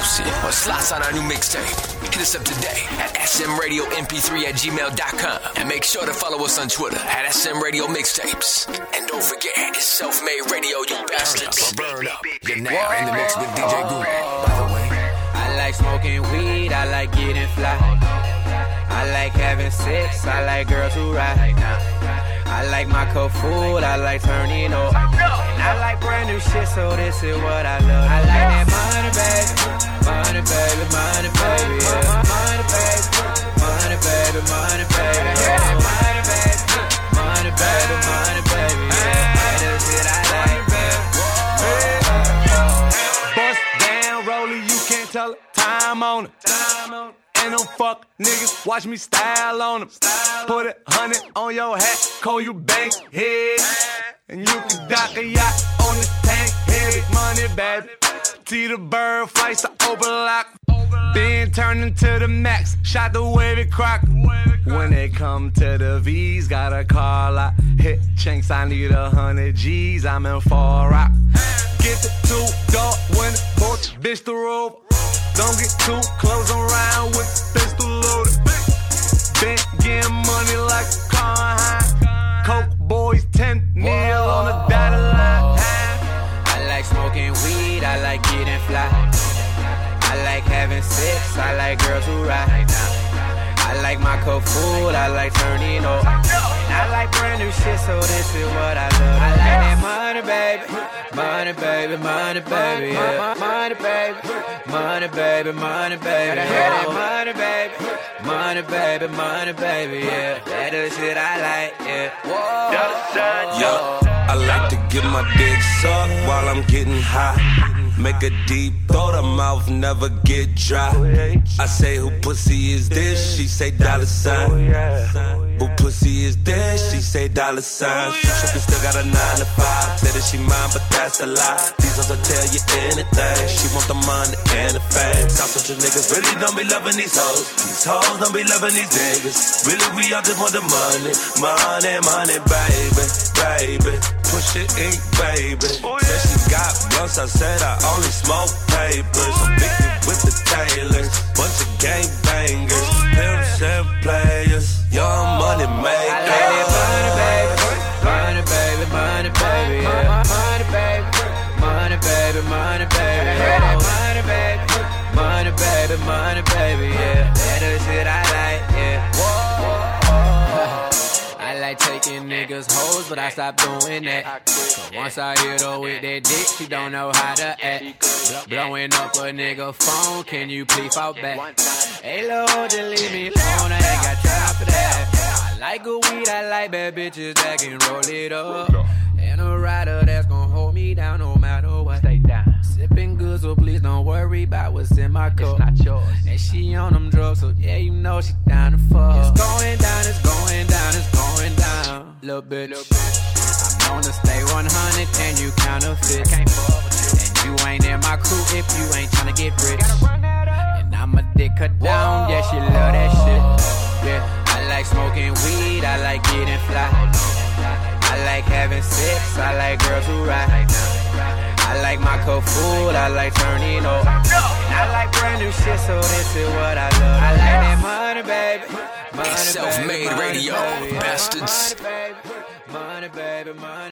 hosting or slots on our new mixtape. Hit us up today at smradiomp3@gmail.com and make sure to follow us on Twitter at smradiomixtapes. And don't forget, it's Self-Made Radio, you bastards. Burn up. You're now in the mix with DJ Guru. By the way, I like smoking weed, I like getting fly. I like having sex, I like girls who ride. I like my cup full, I like turning up. And I like brand new shit, so this is what I love. I like that money, baby. Money, baby, money, baby, yeah. Money, baby. Money, baby, money, baby, yeah. Money, baby. Money, baby, money, baby, yeah. That is shit I like, baby. Bust down, Rollie, you can't tell it. Time on it. And them fuck niggas, watch me style on them. Put 100 on your hat, call you bank head. And you can dock a yacht on this tank head. Money, baby. See the bird flights to open lock. Then turn into the max, shot the wavy crock. When they come to the V's, got a car lot. Hit chinks, I need 100 G's, I'm in Far Rock. Get the 2-door when both bitch the robe. Don't get too close around with the pistol loaded. Been getting money like a car high. Coke boys 10 mil on the dotted line. I like smoking weed, I like getting fly. I like having sex, I like girls who ride. I like my cup full, I like turning up. And I like brand new shit, so this is what I love. I like that money, baby. Money, baby, money, baby, yeah. Money, baby. Money, baby, money, baby, yeah. Money, baby. Money, baby, money, baby, yeah. That is shit I like, yeah. Yo, I like to get my dick sucked while I'm getting high. Make a deep thought, her mouth never get dry. I say, who pussy is this? She say $sign. Who pussy is this? She say $sign. She trippin', still got a 9 to 5. Say that she mine, but that's a lie. These hoes will tell you anything. She want the money and the fame. South Central niggas really don't be loving these hoes. These hoes don't be loving these niggas. Really, we all just want the money. Money, money, baby, baby. Push it ink, baby. Said she got blunts, I said I only smoke papers. I'm big with the tailors. Bunch of gang bangers. Pimps and players. Young money makers. I like that money, baby. Money, baby, money, baby, yeah. Money, baby. Money, baby, money, baby, yeah. Money, baby. Money, baby, money, baby, yeah. That is shit I like, yeah. I like taking niggas hoes, but I stopped doing that. So once I hit her with that dick, she don't know how to act. Blowing up a nigga phone, can you please fall back? Hey, Lord, just leave me alone, I ain't got time for that. I like good weed, I like bad bitches that can roll it up. And a rider that's gon' hold me down no matter what. Stay down. Sipping good, so please don't worry about what's in my cup. It's not yours. And she on them drugs, so yeah, you know she down to fuck. It's going down, it's going down, it's going down. Little bitch. I'm known to stay 100 and you counterfeit. Can't fuck with you. And you ain't in my crew if you ain't tryna get rich. And I'ma dick her down, yeah, she love that shit. Yeah, I like smoking weed, I like getting fly. I like having sex, I like girls who ride. I like my cup full, I like turning up. And I like brand new shit, so this is what I love. I like that money, baby. Money, Self-Made baby, Radio, money, baby, bastards. Money, baby, money, baby, money.